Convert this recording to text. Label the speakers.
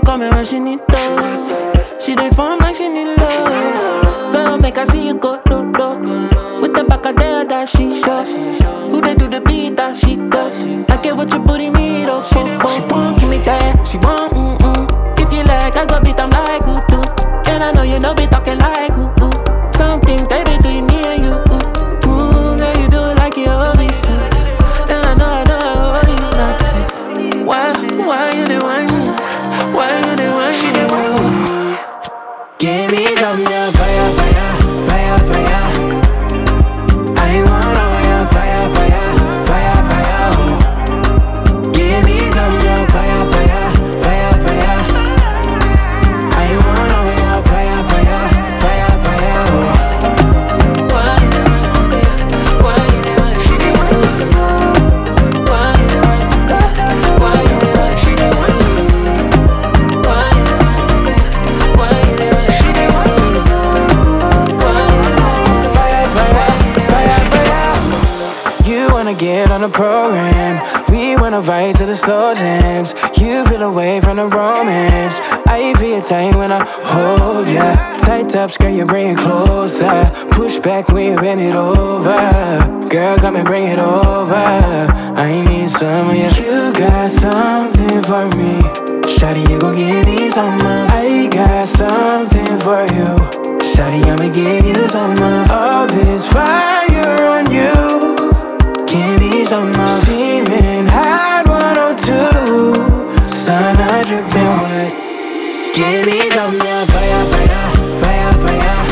Speaker 1: coming when she need love. She dey form like she need love. Girl, make her see you go low, low. With the back of there that she show. Who they do the beat that she go. I get what your booty need, oh, oh, oh. She won't give me that, she won't, If you like, I go beat them like ooh, ooh. And I know you know be talking like ooh, ooh. Some things they between me and you, ooh. Ooh, girl, you do it like you owe me sense. Then I know I owe you nothing. Why you the one? Why you the one?
Speaker 2: Give me some your fire, fire, fire, fire. I want all your fire, fire, fire, fire. Oh. Give me some your fire, fire, fire, fire. I want all your fire, fire, fire, fire. Oh.
Speaker 1: Why you the one? Why you the one? Why you the one? Why you the one? Why you the one? Why you the one?
Speaker 2: You wanna get on the program. We wanna vibe to the slow jams. You feel away from the romance. I feel tight when I hold ya. Tight up skirt, you bring it closer. Push back when you bend it over. Girl, come and bring it over. I need some of you. You got something for me. Shawty, you gon' give me some of. I got something for you. Shawty, I'ma give you some of all this fire on you. Give me some more. Steaming hot 102. Sun, I dripping wet. Give me some more fire, fire, fire, fire.